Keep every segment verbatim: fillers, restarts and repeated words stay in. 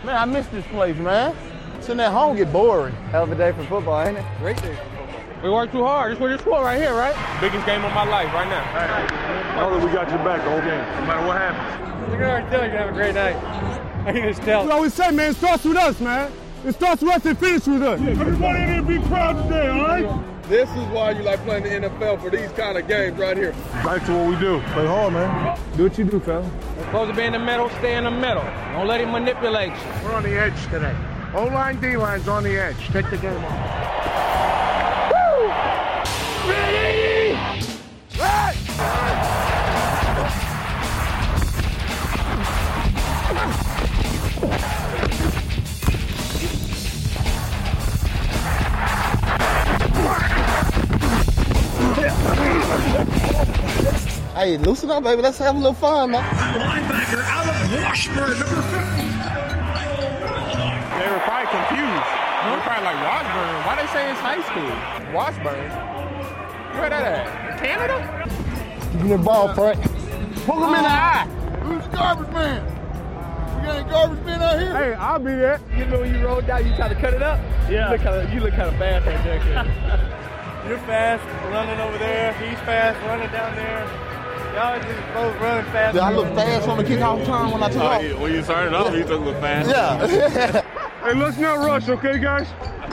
Man, I miss this place, man. Sitting at home get boring. Hell of a day for football, ain't it? Great day for football. We work too hard. This is what it's for right here, right? Biggest game of my life right now. I know that we got your back the whole game, no matter what happens. You can already tell you're going to have a great night. I can just tell. We always say, man, it starts with us, man. It starts with us and finishes with us. Everybody in here be proud today, all right? This is why you like playing the N F L, for these kind of games right here. Back to what we do. Play hard, man. Do what you do, fella. You're supposed to be in the middle, stay in the middle. Don't let him manipulate you. We're on the edge today. O-line, D-line's on the edge. Take the game off. Woo! Ready! Right! Hey, loosen up, baby. Let's have a little fun, man. Linebacker out of Washburn, number fifty. They were probably confused. They were probably like, Washburn? Why they say it's high school? Washburn? Where that at? Canada? Give me the ball, Frank. Poke him in the eye. Who's garbage man? You got any garbage men out here? Hey, I'll be there. You know when you rolled down, you try to cut it up? Yeah. You look kind of, you look kind of fast right there, kid. You're fast, running over there. He's fast, running down there. Y'all just both running fast. Did I look fast on the kickoff return when I took off? When you started off, you took a fast. Yeah. Hey, let's not rush, okay, guys?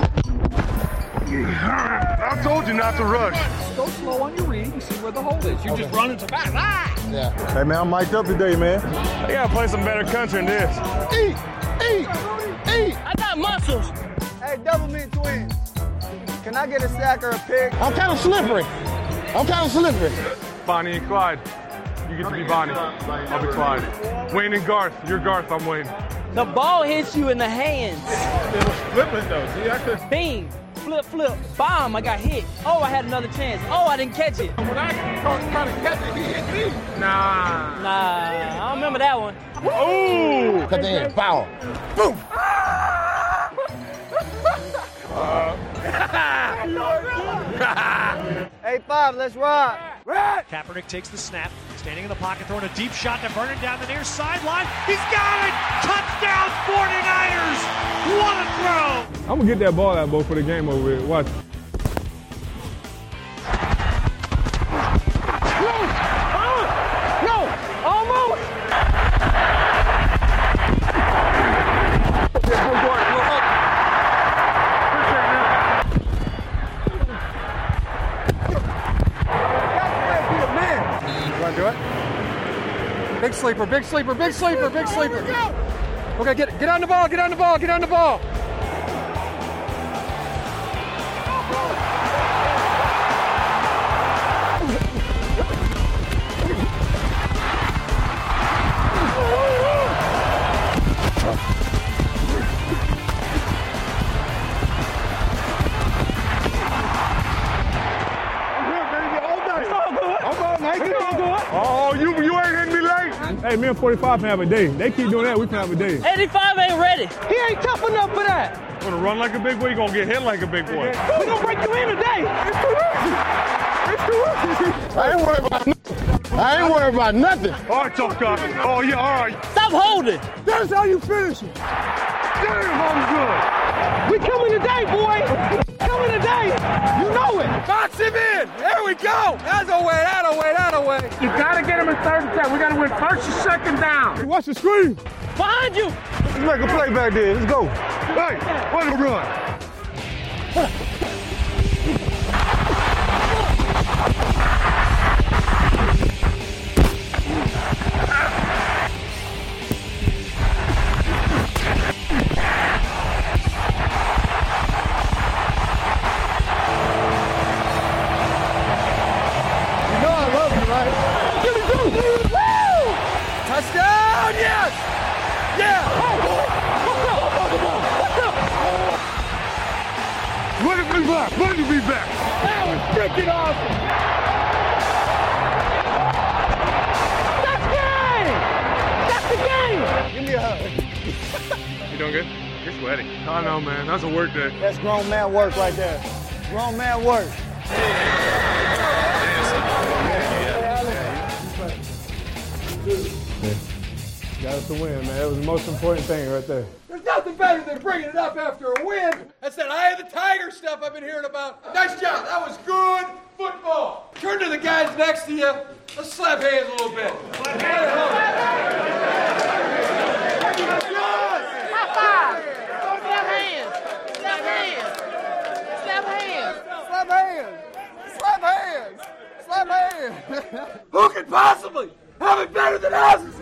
I told you not to rush. Go slow on your read and see where the hole is. You Okay. just run into back. Ah! Yeah. Hey, man, I'm mic'd up today, man. I gotta play some better country than this. Eat, eat, eat. I got muscles. Hey, double meat twins. Can I get a sack or a pick? I'm kind of slippery. I'm kind of slippery. Bonnie and Clyde. You get to be Bonnie. I'll be Clyde. Wayne and Garth. You're Garth, I'm Wayne. The ball hits you in the hands. It was flipping though. See, I could. Bing, flip, flip, bomb, I got hit. Oh, I had another chance. Oh, I didn't catch it. When I was trying to catch it, he hit me. Nah. Nah, I don't remember that one. Ooh! Cut the end. Foul. Boom. Hey, Five, let's rock. Kaepernick takes the snap, standing in the pocket, throwing a deep shot to Vernon down the near sideline. He's got it! Touchdown, forty-niners! What a throw! I'm going to get that ball out, boy, for the game over with. Watch. No, almost. Want to do it? Big sleeper, big sleeper, big sleeper, big sleeper. Okay, get get on the ball, get on the ball, get on the ball. Oh, you you ain't hitting me late. Hey, me and forty-five can have a day. They keep doing that, we can have a day. eighty-five ain't ready. He ain't tough enough for that. Gonna run like a big boy, you gonna get hit like a big boy. We gonna break you in today. It's too easy. It's too easy. I ain't worried about nothing. I ain't worried about nothing. All right, tough guy. Oh, yeah, all right. Stop holding. That's how you finish it. Damn, I'm good. We coming today, boy. Coming today. You know it. Box him in. There we go. That's a way. That a way. That a way. You got to get him in third and ten. We got to win first and second down. Watch the screen. Behind you. Let's make a play back there. Let's go. Hey, what a run. Touchdown. Yes. Yeah. Look at me back. Look at me back. That was freaking awesome. That's game. That's the game. Give me a hug. You doing good? You're sweaty. I know, man. That's a work day. That's grown man work right there. Grown man work. Got us a win, man. That was the most important thing right there. There's nothing better than bringing it up after a win. That's that eye of the tiger stuff I've been hearing about. Nice job. That was good football. Turn to the guys next to you. Let's slap hands a little bit. Slap High five. Slap hands. Slap hands. Slap hands. Slap hands. Slap hands. Slap hands. Who could possibly have it better than us?